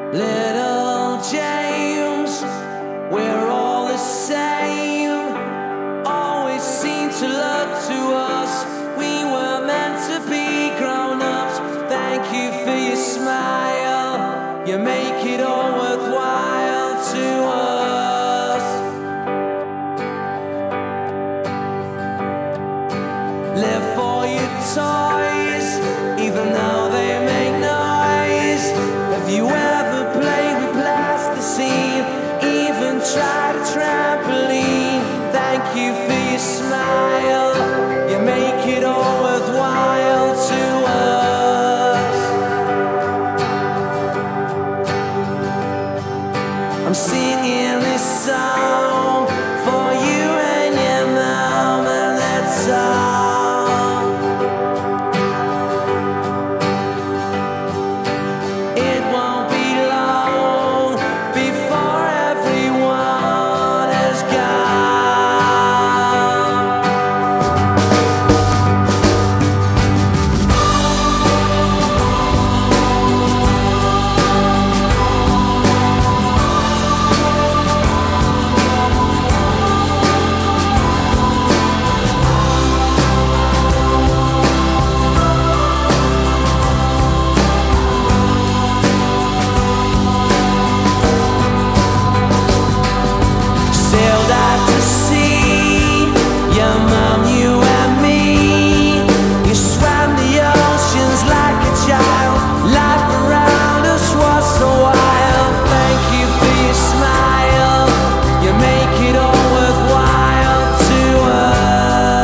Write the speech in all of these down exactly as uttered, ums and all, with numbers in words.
Little James, we're all the same. Always seem to look to us. We were meant to be grown-ups. Thank you for your smile. You make it all worthwhile to us. Live for your toys, even though they make noise. Have you ever played with plasticine? Even tried a trampoline? Thank you for your smile. You make it all worthwhile to us. I'm singing this song for you and your mom, and that's all. It won't be long before everyone is gone. Sailed out to sea, your mom, you and me. You swam the oceans like a child. Life around us was so wild. Thank you for your smile. You make it all worthwhile to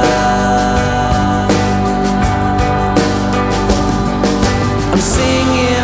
us. I'm singing